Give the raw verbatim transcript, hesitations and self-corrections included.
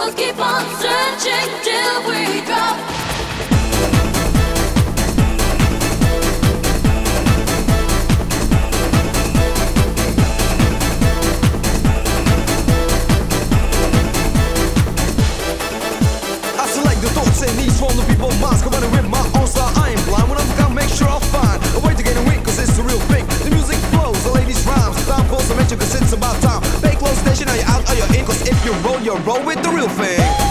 We'll keep on searching till we drop. I select the thoughts and needs from the people's minds. Come on and with my own style, I ain't blind. When I'm down, make sure I find a way to get a win, cause it's the real thing. The music flows, the ladies rhymes. Time for some mention, cause it's about time. Pay close attention, are you out, are you in? Cause if you roll, you roll with the real thing.